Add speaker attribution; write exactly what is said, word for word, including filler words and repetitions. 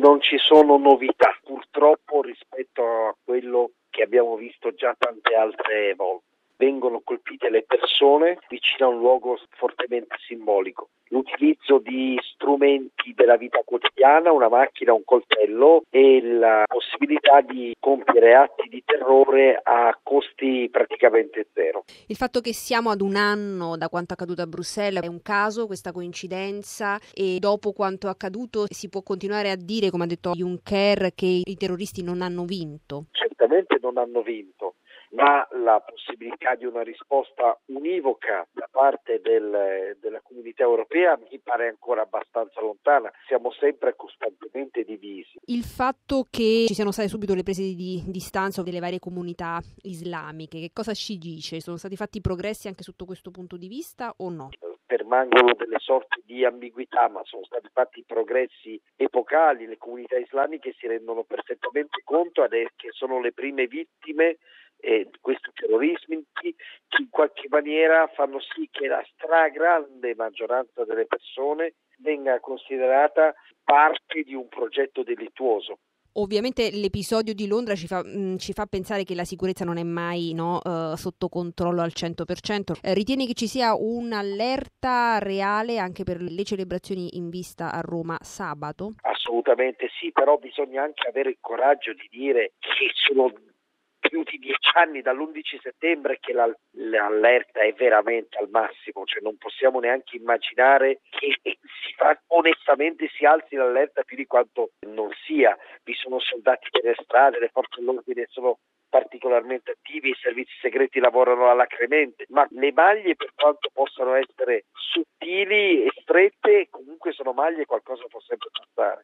Speaker 1: Non ci sono novità, purtroppo, rispetto a quello che abbiamo visto già tante altre volte. Vengono colpite le persone vicino a un luogo fortemente simbolico. L'utilizzo di strumenti della vita quotidiana, una macchina, un coltello e la possibilità di compiere atti di terrore a costi praticamente zero.
Speaker 2: Il fatto che siamo ad un anno da quanto accaduto a Bruxelles è un caso, questa coincidenza, e dopo quanto accaduto si può continuare a dire, come ha detto Juncker, che i terroristi non hanno vinto?
Speaker 1: Certamente non hanno vinto, ma la possibilità di una risposta univoca da parte del, della comunità europea mi pare ancora abbastanza lontana. Siamo sempre costantemente divisi.
Speaker 2: Il fatto che ci siano state subito le prese di distanza delle varie comunità islamiche, che cosa ci dice? Sono stati fatti progressi anche sotto questo punto di vista o no?
Speaker 1: Permangono delle sorti di ambiguità, ma sono stati fatti progressi epocali. Le comunità islamiche si rendono perfettamente conto che sono le prime vittime eh, di questi terrorismi, che in qualche maniera fanno sì che la stragrande maggioranza delle persone venga considerata parte di un progetto delittuoso.
Speaker 2: Ovviamente l'episodio di Londra ci fa, mh, ci fa pensare che la sicurezza non è mai no, uh, sotto controllo al cento per cento. Eh, ritieni che ci sia un'allerta reale anche per le celebrazioni in vista a Roma sabato?
Speaker 1: Assolutamente sì, però bisogna anche avere il coraggio di dire che sono più di dieci anni dall'undici settembre che la, l'allerta è veramente al massimo, cioè non possiamo neanche immaginare che si fa, onestamente si alzi l'allerta più di quanto non sia. Vi sono soldati per le strade, le forze dell'ordine sono particolarmente attivi, i servizi segreti lavorano alacremente, ma le maglie, per quanto possano essere sottili e strette, comunque sono maglie, qualcosa può sempre passare.